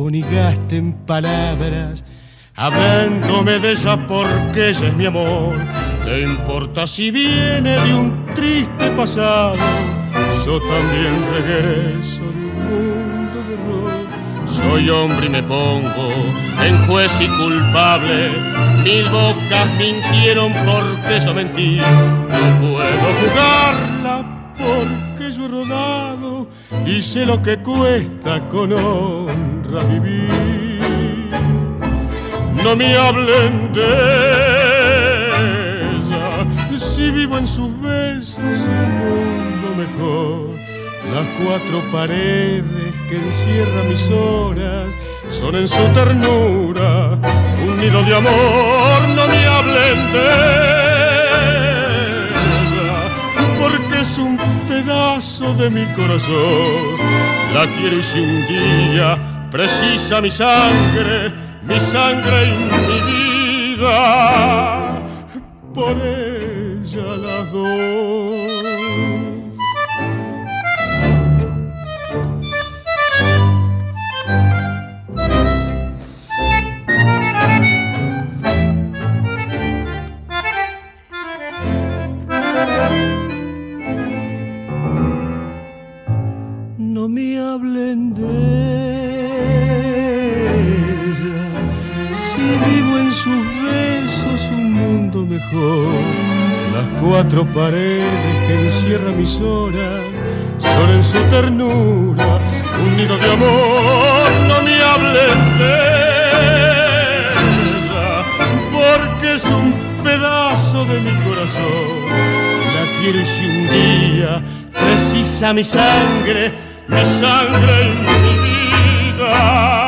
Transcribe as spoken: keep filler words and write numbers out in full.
ni gasten palabras hablándome de ella porque ella es mi amor. ¿Qué importa si viene de un triste pasado? Yo también regreso de un mundo de error. Soy hombre y me pongo en juez y culpable. Mil bocas mintieron porque yo mentí. No puedo jugarla porque yo he rodado y sé lo que cuesta con honra vivir. No me hablen de ella, si vivo en sus besos un mundo mejor. Las cuatro paredes que encierran mis horas son en su ternura un nido de amor. No me hablen de ella, porque es un pedazo de mi corazón. La quiero y si un día precisa mi sangre, mi sangre y mi vida, por ella las doy. No me hablen de ella, si vivo en sus besos un mundo mejor. Las cuatro paredes que encierran mis horas son en su ternura un nido de amor. No me hablen de ella, porque es un pedazo de mi corazón. La quiero y si un día precisa mi sangre, mi sangre y mi vida,